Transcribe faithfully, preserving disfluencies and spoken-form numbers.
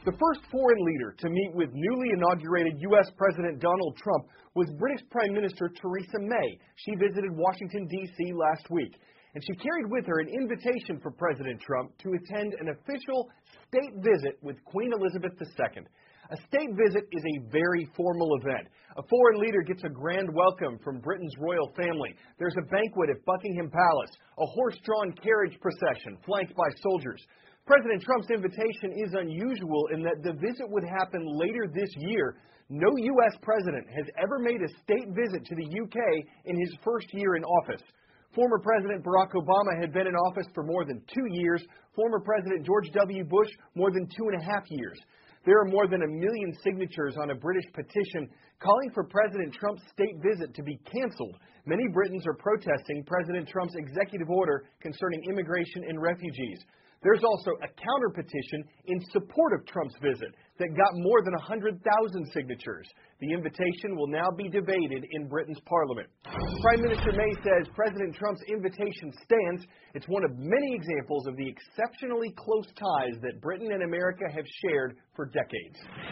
The first foreign leader to meet with newly inaugurated U S President Donald Trump was British Prime Minister Theresa May. She visited Washington, D C last week, and she carried with her an invitation for President Trump to attend an official state visit with Queen Elizabeth the Second. A state visit is a very formal event. A foreign leader gets a grand welcome from Britain's royal family. There's a banquet at Buckingham Palace, a horse-drawn carriage procession flanked by soldiers. President Trump's invitation is unusual in that the visit would happen later this year. No U S president has ever made a state visit to the U K in his first year in office. Former President Barack Obama had been in office for more than two years. Former President George W. Bush, more than two and a half years. There are more than a million signatures on a British petition calling for President Trump's state visit to be canceled. Many Britons are protesting President Trump's executive order concerning immigration and refugees. There's also a counter petition in support of Trump's visit that got more than one hundred thousand signatures. The invitation will now be debated in Britain's parliament. Prime Minister May says President Trump's invitation stands. It's one of many examples of the exceptionally close ties that Britain and America have shared for decades.